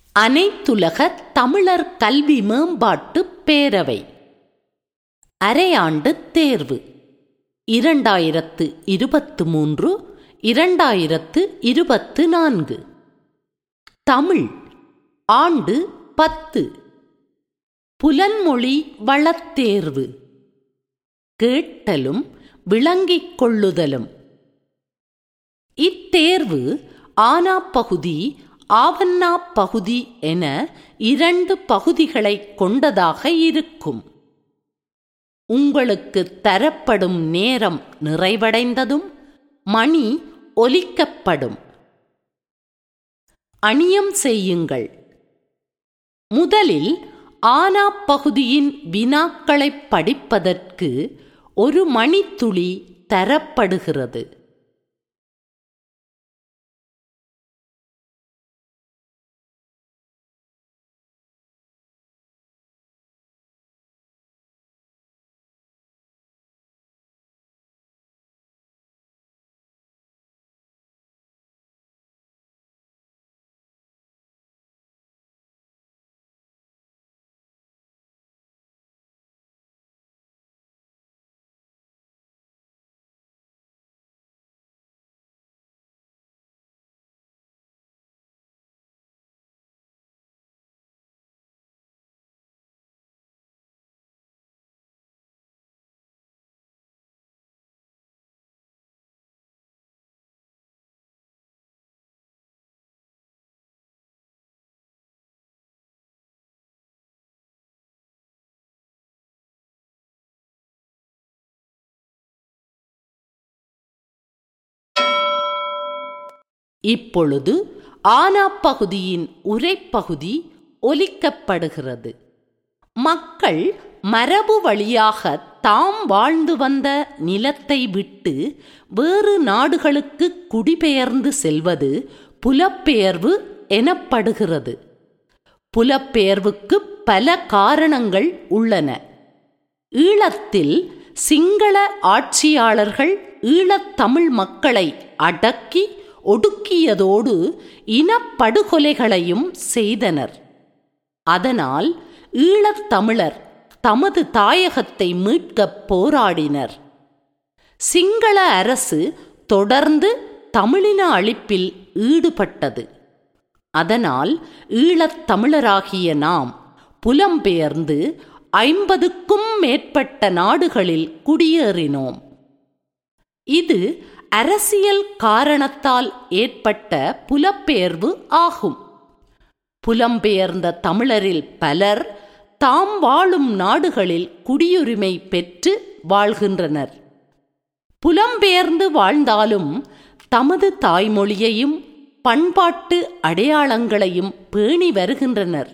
அனைத்துலக தமிழர் கல்வி மேம்பாட்டு பேரவை அரையாண்டு தேர்வு 2023-2024 தமிழ் ஆண்டு 10 புலன்மொழி வளத்தேர்வு கேட்டலும் விளங்கிக் கொள்ளுதலும். இத்தேர்வு ஆனா பகுதி ஆவன்னா பகுதி என 2 பகுதிகளை கொண்டதாக இருக்கும். உங்களுக்கு தரப்படும் நேரம் நிறைவடைந்ததும் மணி ஒலிக்கப்படும். அணியம் செய்யுங்கள். முதலில் ஆனா பகுதியின் வினாக்களை படிப்பதற்கு 1 மணித்துளி தரப்படுகிறது. இப்பொழுது ஆனா பகுதியின் உரைப்பகுதி ஒலிக்கப்படுகிறது. மக்கள் மரபு வழியாக தாம் வாழ்ந்து வந்த நிலத்தை விட்டு வேறு நாடுகளுக்கு குடிபெயர்ந்து செல்வது புலப்பெயர்வு எனப்படுகிறது. புலப்பெயர்வுக்கு பல காரணங்கள் உள்ளன. ஈழத்தில் சிங்கள ஆட்சியாளர்கள் ஈழத்தமிழ் மக்களை அடக்கி ஒடுக்கியதோடு இனப்படுகொலைகளையும் செய்தனர். அதனால் ஈழத்தமிழர் தமது தாயகத்தை மீட்கப் போராடினர். சிங்கள அரசு தொடர்ந்து தமிழின அழிப்பில் ஈடுபட்டது. அதனால் ஈழத்தமிழராகிய நாம் புலம்பெயர்ந்து 50க்கும் மேற்பட்ட நாடுகளில் குடியேறினோம். இது அரசியல் காரணத்தால் ஏற்பட்ட புலப்பெயர்வு ஆகும். புலம்பெயர்ந்த தமிழரில் பலர் தாம் வாழும் நாடுகளில் குடியுரிமை பெற்று வாழ்கின்றனர். புலம்பெயர்ந்து வாழ்ந்தாலும் தமது தாய்மொழியையும் பண்பாட்டு அடையாளங்களையும் பேணி வருகின்றனர்.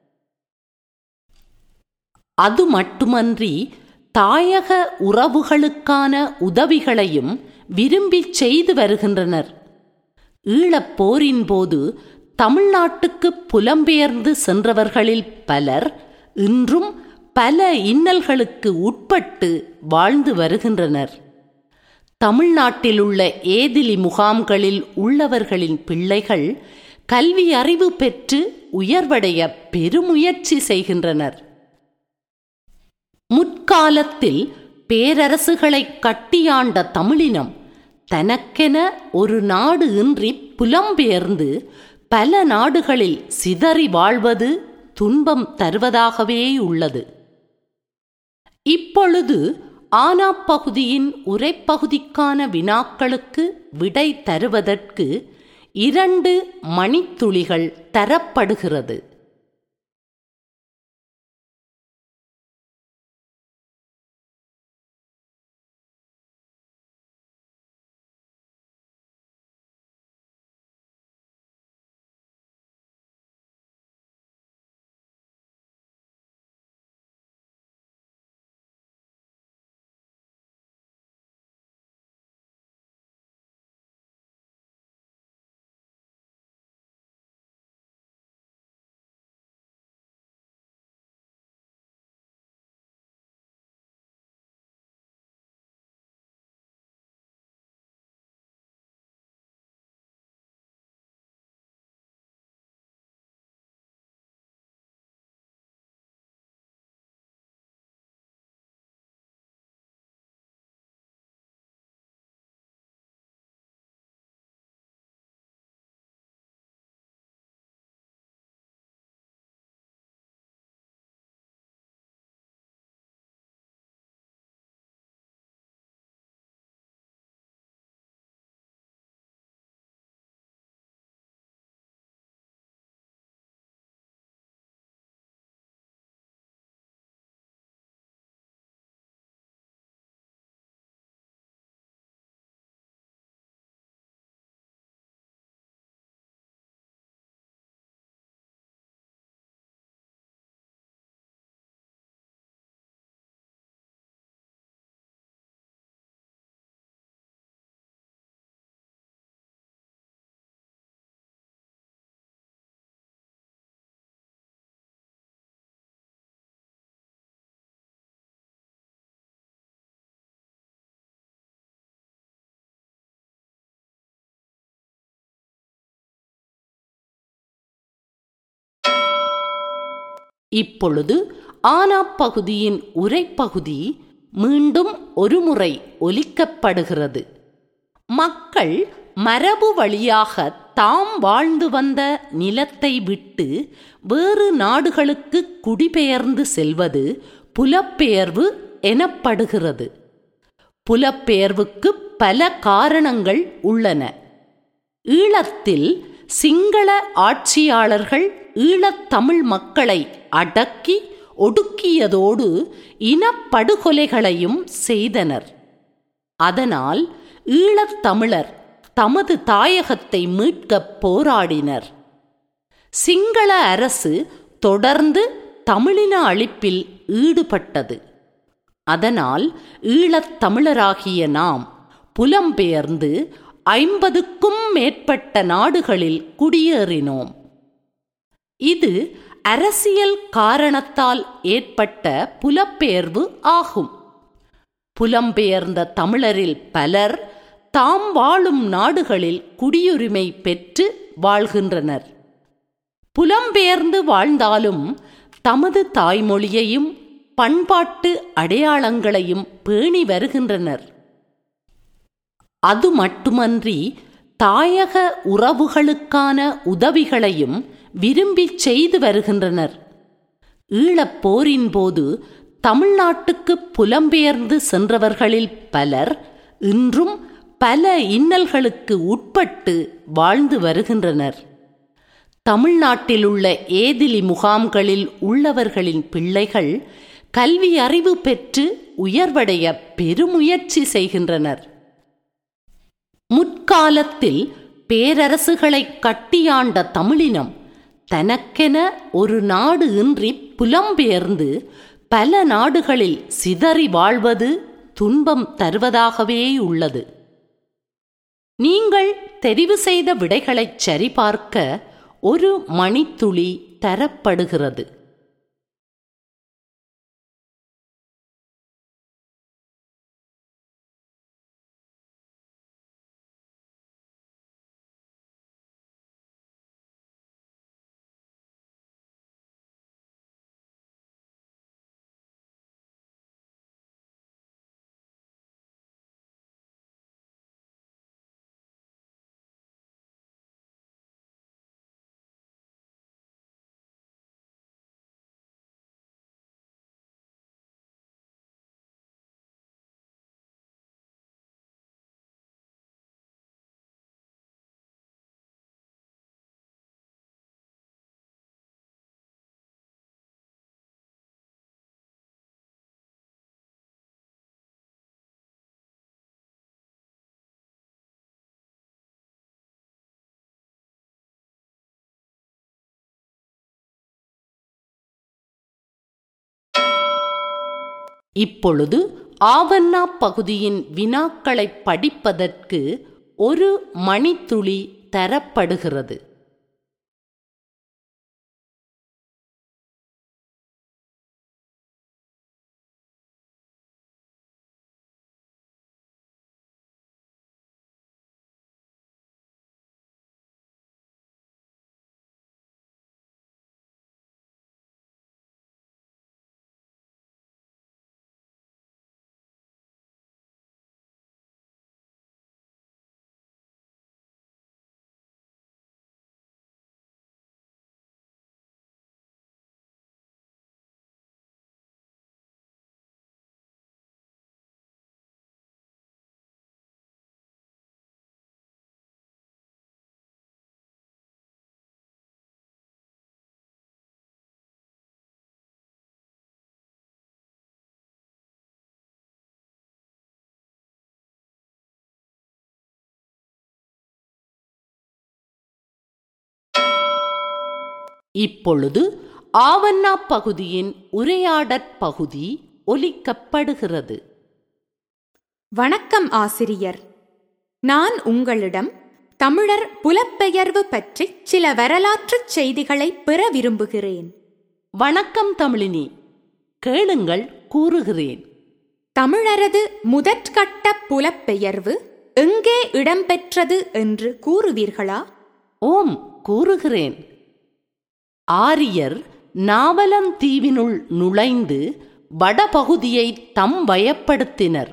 அது மட்டுமன்றி தாயக உறவுகளுக்கான உதவிகளையும் விரும்பி செய்து வருகின்றனர். ஈழப்போரின் போது தமிழ்நாட்டுக்கு புலம்பெயர்ந்து சென்றவர்களில் பலர் இன்றும் பல இன்னல்களுக்கு உட்பட்டு வாழ்ந்து வருகின்றனர். தமிழ்நாட்டில் உள்ள ஏதிலி முகாம்களில் உள்ளவர்களின் பிள்ளைகள் கல்வி அறிவு பெற்று உயர்வடைய பெருமுயற்சி செய்கின்றனர். முற்காலத்தில் பேரரசுகளை கட்டியாண்ட தமிழினம் தனக்கென ஒரு நாடு இன்றி புலம்பெயர்ந்து பல நாடுகளில் சிதறி வாழ்வது துன்பம் தருவதாகவே உள்ளது. இப்பொழுது ஆனா பகுதியின் உரைப்பகுதிக்கான வினாக்களுக்கு விடை தருவதற்கு 2 மணித்துளிகள் தரப்படுகிறது. இப்பொழுது ஆனாப்பகுதியின் உரைப்பகுதி மீண்டும் ஒருமுறை ஒலிக்கப்படுகிறது. மக்கள் மரபு வழியாக தாம் வாழ்ந்து வந்த நிலத்தை விட்டு வேறு நாடுகளுக்கு குடிபெயர்ந்து செல்வது புலப்பெயர்வு எனப்படுகிறது. புலப்பெயர்வுக்கு பல காரணங்கள் உள்ளன. ஈழத்தில் சிங்கள ஆட்சியாளர்கள் ஈழத்தமிழ் மக்களை அடக்கி ஒடுக்கியதோடு இனப்படுகொலைகளையும் செய்தனர். அதனால் ஈழத்தமிழர் தமது தாயகத்தை மீட்கப் போராடினர். சிங்கள அரசு தொடர்ந்து தமிழின அழிப்பில் ஈடுபட்டது. அதனால் ஈழத்தமிழராகிய நாம் புலம்பெயர்ந்து 50க்கும் மேற்பட்ட நாடுகளில் குடியேறினோம். இது அரசியல் காரணத்தால் ஏற்பட்ட புலப்பெயர்வு ஆகும். புலம்பெயர்ந்த தமிழரில் பலர் தாம் வாழும் நாடுகளில் குடியுரிமை பெற்று வாழ்கின்றனர். புலம்பெயர்ந்து வாழ்ந்தாலும் தமது தாய்மொழியையும் பண்பாட்டு அடையாளங்களையும் பேணி வருகின்றனர். அது மட்டுமன்றி தாயக உறவுகளுக்கான உதவிகளையும் விரும்பி செய்து வருகின்றனர். ஈழப்போரின் போது தமிழ்நாட்டுக்கு புலம்பெயர்ந்து சென்றவர்களில் பலர் இன்றும் பல இன்னல்களுக்கு உட்பட்டு வாழ்ந்து வருகின்றனர். தமிழ்நாட்டிலுள்ள ஏதிலி முகாம்களில் உள்ளவர்களின் பிள்ளைகள் கல்வி அறிவு பெற்று உயர்வடைய பெருமுயற்சி செய்கின்றனர். முற்காலத்தில் பேரரசுகளை கட்டியாண்ட தமிழினம் தனக்கென ஒரு நாடு இன்றி புலம்பெயர்ந்து பல நாடுகளில் சிதறி வாழ்வது துன்பம் தருவதாகவே உள்ளது. நீங்கள் தெரிவு செய்த விடைகளைச் சரிபார்க்க ஒரு மணித்துளி தரப்படுகிறது. இப்பொழுது ஆவண்ணா பகுதியின் வினாக்களை படிப்பதற்கு ஒரு மணித்துளி தரப்படுகிறது. இப்பொழுது ஆவண்ணா பகுதியின் உரையாடற் பகுதி ஒலிக்கப்படுகிறது. வணக்கம் ஆசிரியர். நான் உங்களிடம் தமிழர் புலப்பெயர்வு பற்றி சில வரலாற்றுச் செய்திகளை பெற விரும்புகிறேன். வணக்கம் தமிழினி, கேளுங்கள், கூறுகிறேன். தமிழரது முதற்கட்ட புலப்பெயர்வு எங்கே இடம்பெற்றது என்று கூறுவீர்களா? ஓம், கூறுகிறேன். ஆரியர் நாவலந்தீவினுள் நுழைந்து வடபகுதியை தம் வயப்படுத்தினர்.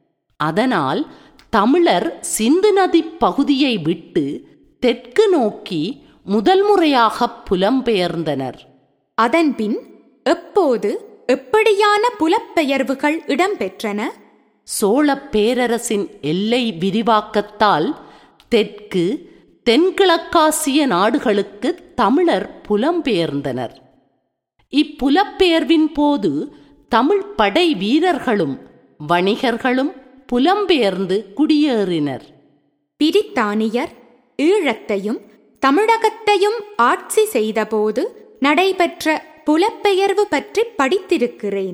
அதனால் தமிழர் சிந்து நதி பகுதியை விட்டு தெற்கு நோக்கி முதல் முறையாக புலம்பெயர்ந்தனர். அதன்பின் எப்போது எப்படியான புலப்பெயர்வுகள் இடம்பெற்றன? சோழப் பேரரசின் எல்லை விரிவாக்கத்தால் தெற்கு தென்கிழக்காசிய நாடுகளுக்கு தமிழர் புலம்பெயர்ந்தனர். இப்புலப்பெயர்வின் போது தமிழ் படை வீரர்களும் வணிகர்களும் புலம்பெயர்ந்து குடியேறினர். பிரித்தானியர் ஈழத்தையும் தமிழகத்தையும் ஆட்சி செய்தபோது நடைபெற்ற புலப்பெயர்வு பற்றி படித்திருக்கிறேன்.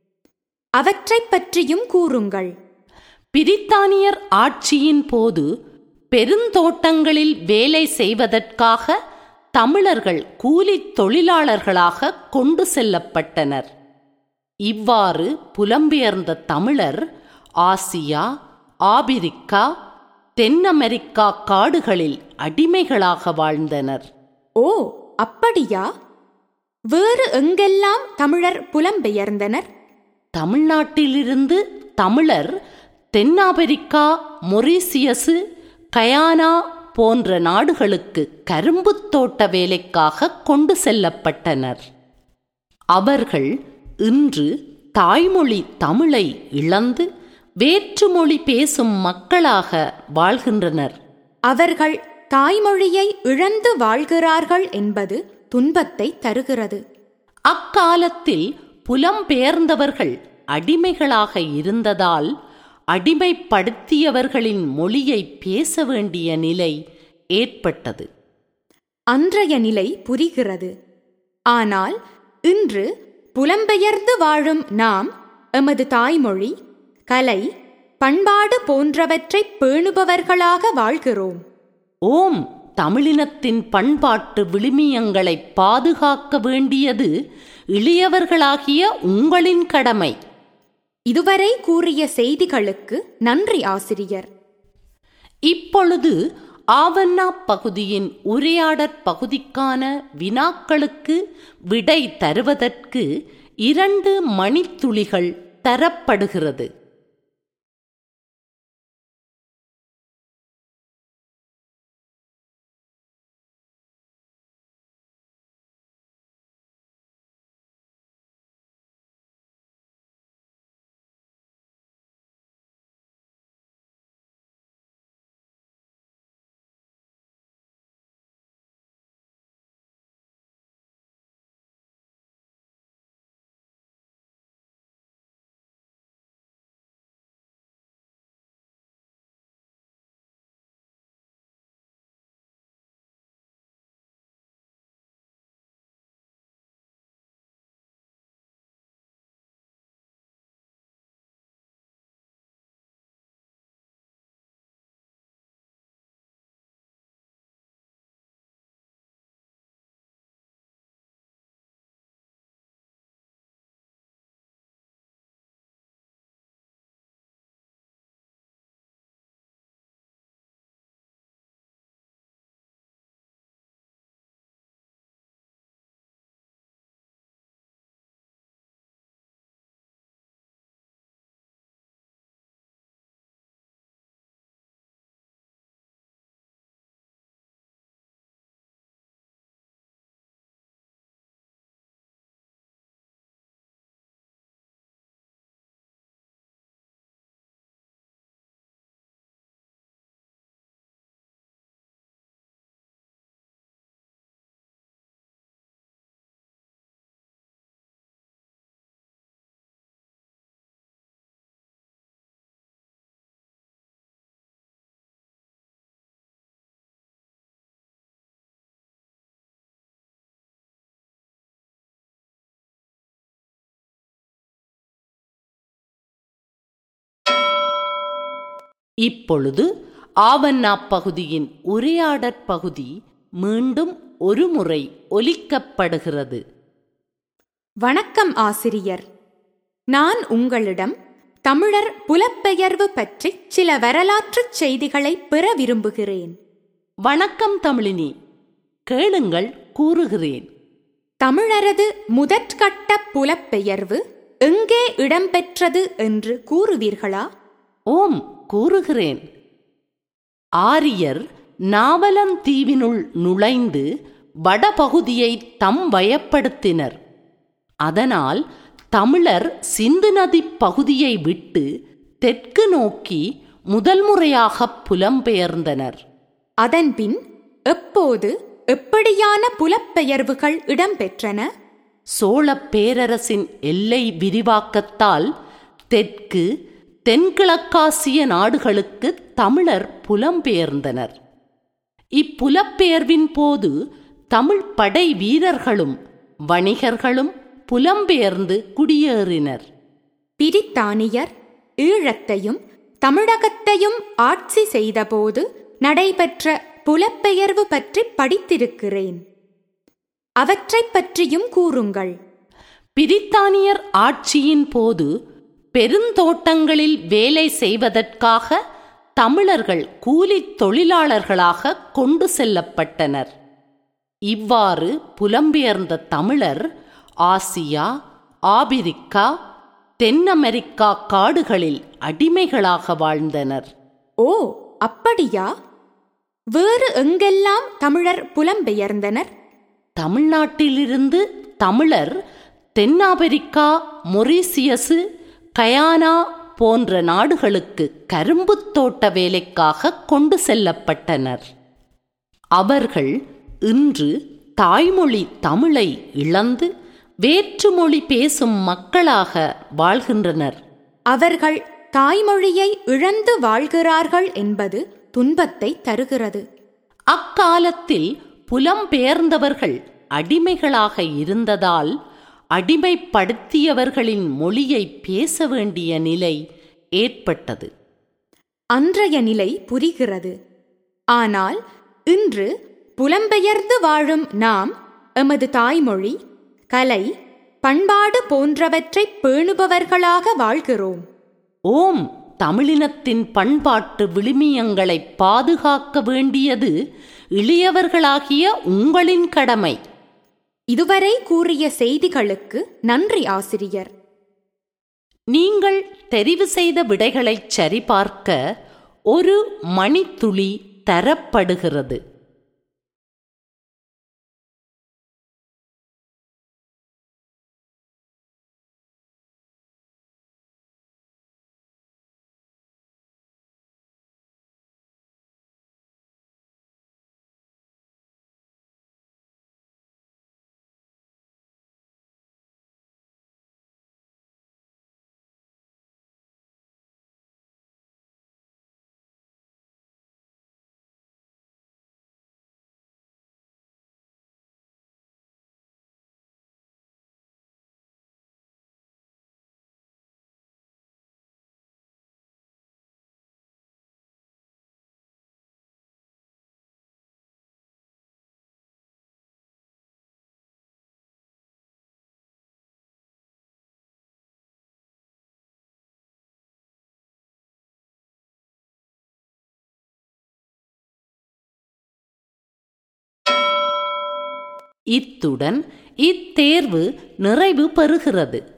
அவற்றைப் பற்றியும் கூறுங்கள். பிரித்தானியர் ஆட்சியின் போது பெருந்தோட்டங்களில் வேலை செய்வதற்காக தமிழர்கள் கூலித் தொழிலாளர்களாக கொண்டு செல்லப்பட்டனர். இவ்வாறு புலம்பெயர்ந்த தமிழர் ஆசியா, ஆபிரிக்கா, தென் அமெரிக்கா காடுகளில் அடிமைகளாக வாழ்ந்தனர். ஓ, அப்படியா? வேறு எங்கெல்லாம் தமிழர் புலம்பெயர்ந்தனர்? தமிழ்நாட்டிலிருந்து தமிழர் தென்னாப்பிரிக்கா, மொரீசியசு, கயானா போன்ற நாடுகளுக்கு கரும்புத் தோட்ட வேலைக்காக கொண்டு செல்லப்பட்டனர். அவர்கள் இன்று தாய்மொழி தமிழை இழந்து வேற்றுமொழி பேசும் மக்களாக வாழ்கின்றனர். அவர்கள் தாய்மொழியை இழந்து வாழ்கிறார்கள் என்பது துன்பத்தை தருகிறது. அக்காலத்தில் புலம்பெயர்ந்தவர்கள் அடிமைகளாக இருந்ததால் அடிமைப்படுத்தியவர்களின் மொழியை பேச வேண்டிய நிலை ஏற்பட்டது. அன்றைய நிலை புரிகிறது. ஆனால் இன்று புலம்பெயர்ந்து வாழும் நாம் எமது தாய்மொழி, கலை, பண்பாடு போன்றவற்றை பேணுபவர்களாக வாழ்கிறோம். ஓம், தமிழினத்தின் பண்பாட்டு விழுமியங்களை பாதுகாக்க வேண்டியது இளையவர்களாகிய உங்களின் கடமை. இதுவரை கூறிய செய்திகளுக்கு நன்றி ஆசிரியர். இப்பொழுது ஆவண்ணா பகுதியின் உரையாடற் பகுதிக்கான வினாக்களுக்கு விடை தருவதற்கு 2 மணித்துளிகள் தரப்படுகிறது. இப்பொழுது ஆவண்ணா பகுதியின் உரையாடற் பகுதி மீண்டும் ஒரு முறை ஒலிக்கப்படுகிறது. வணக்கம் ஆசிரியர். நான் உங்களிடம் தமிழர் புலப்பெயர்வு பற்றி சில வரலாற்றுச் செய்திகளை பெற விரும்புகிறேன். வணக்கம் தமிழினி, கேளுங்கள், கூறுகிறேன். தமிழரது முதற்கட்ட புலப்பெயர்வு எங்கே இடம்பெற்றது என்று கூறுவீர்களா? ஓம், கூறுகிறேன். ஆரியர் நாவலந்தீவினுள் நுழைந்து வடபகுதியை தம் வயப்படுத்தினர். அதனால் தமிழர் சிந்து நதி பகுதியை விட்டு தெற்கு நோக்கி முதல் முறையாக புலம்பெயர்ந்தனர். அதன்பின் எப்போது எப்படியான புலப்பெயர்வுகள் இடம்பெற்றன? சோழப் பேரரசின் எல்லை விரிவாக்கத்தால் தெற்கு தென்கிழக்காசிய நாடுகளுக்கு தமிழர் புலம்பெயர்ந்தனர். இப்புலப்பெயர்வின் போது தமிழ் படை வீரர்களும் வணிகர்களும் புலம்பெயர்ந்து குடியேறினர். பிரித்தானியர் ஈழத்தையும் தமிழகத்தையும் ஆட்சி செய்தபோது நடைபெற்ற புலப்பெயர்வு பற்றி படித்திருக்கிறேன். அவற்றைப் பற்றியும் கூறுங்கள். பிரித்தானியர் ஆட்சியின் போது பெருந்தோட்டங்களில் வேலை செய்வதற்காக தமிழர்கள் கூலித் தொழிலாளர்களாக கொண்டு செல்லப்பட்டனர். இவ்வாறு புலம்பெயர்ந்த தமிழர் ஆசியா, ஆபிரிக்கா, தென் அமெரிக்கா காடுகளில் அடிமைகளாக வாழ்ந்தனர். ஓ, அப்படியா? வேறு எங்கெல்லாம் தமிழர் புலம்பெயர்ந்தனர்? தமிழ்நாட்டிலிருந்து தமிழர் தென்னாப்பிரிக்கா, மொரீசியசு, கயானா போன்ற நாடுகளுக்கு கரும்புத் தோட்ட வேலைக்காக கொண்டு செல்லப்பட்டனர். அவர்கள் இன்று தாய்மொழி தமிழை இழந்து வேற்றுமொழி பேசும் மக்களாக வாழ்கின்றனர். அவர்கள் தாய்மொழியை இழந்து வாழ்கிறார்கள் என்பது துன்பத்தை தருகிறது. அக்காலத்தில் புலம்பெயர்ந்தவர்கள் அடிமைகளாக இருந்ததால் அடிமைப்படுத்தியவர்களின் மொழியை பேச வேண்டிய நிலை ஏற்பட்டது. அன்றைய நிலை புரிகிறது. ஆனால் இன்று புலம்பெயர்ந்து வாழும் நாம் எமது தாய்மொழி, கலை, பண்பாடு போன்றவற்றை பேணுபவர்களாக வாழ்கிறோம். ஓம், தமிழினத்தின் பண்பாட்டு விழுமியங்களை பாதுகாக்க வேண்டியது இளையவர்களாகிய உங்களின் கடமை. இதுவரை கூறிய செய்திகளுக்கு நன்றி ஆசிரியர். நீங்கள் தெரிவு செய்த விடைகளை சரிபார்க்க ஒரு மணித்துளி தரப்படுகிறது. இத்துடன் இத்தேர்வு நிறைவு பெறுகிறது.